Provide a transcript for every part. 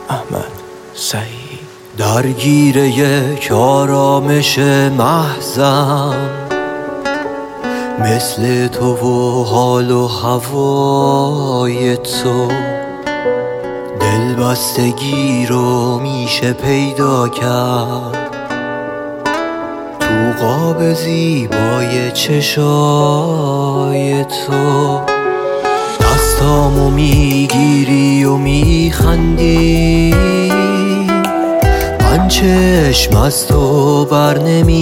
احمد سعید. درگیر یک آرامش محضم، مثل تو و حال و هوای تو، دلبستگی رو میشه پیدا کرد تو قاب زیبای چشای تو. دستامو میگیری و میخندی، من چشم از تو بر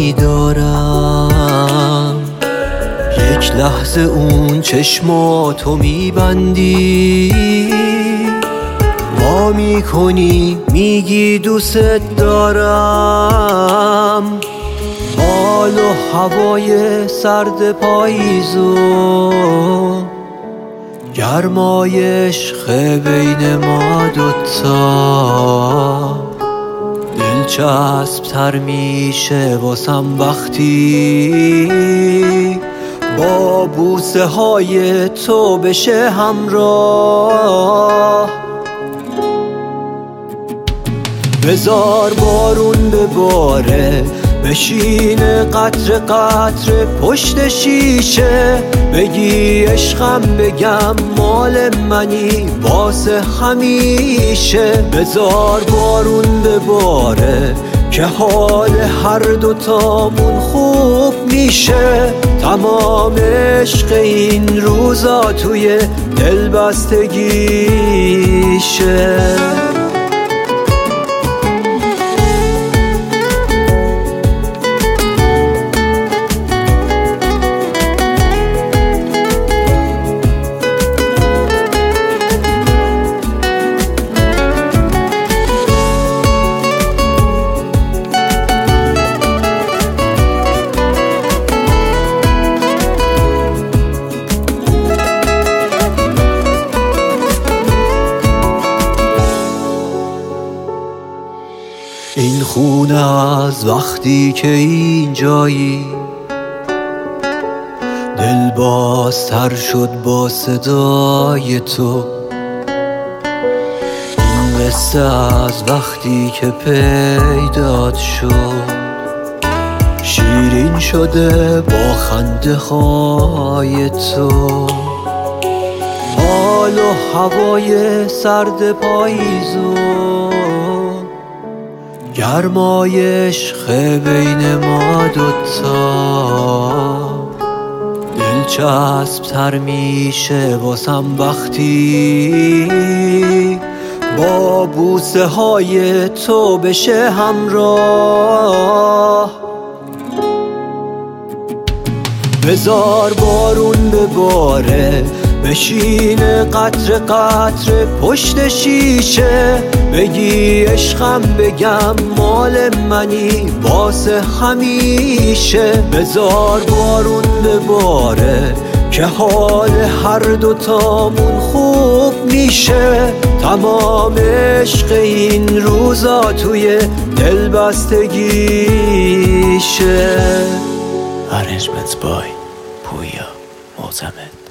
نمیدارم. یک لحظه اون چشماتو میبندی، وا میکنی میگی دوست دارم. حال و هوای سرد پاییزو، گرمای عشق بین ما دوتا، دلچسب تر میشه واسم وقتی با بوسه های تو بشه همراه. بذار بارون بباره، بشینه قطره قطره پشت شیشه، بگی عشقم بگم مال منی واسه همیشه. بذار بارون بباره که حال هر دوتامون خوب میشه، تمام عشق این روزا توی دلبستگیشه. این خونه از وقتی که اینجایی، دل بازتر شد با صدای تو. این قصه از وقتی که پیدات شد، شیرین شده با خنده های تو. حال و هوای سرد پاییزو، گرمای عشق بین ما دوتا، دلچسب تر میشه واسم وقتی با بوسه های تو بشه همراه. بذار بارون بباره، بشینه قطره قطره پشت شیشه، بگی عشقم بگم مال منی واسه همیشه. بذار بارون بباره که حال هر دوتامون خوب میشه، تمام عشق این روزا توی دلبستگیشه. Arrangements by پویا معتمد.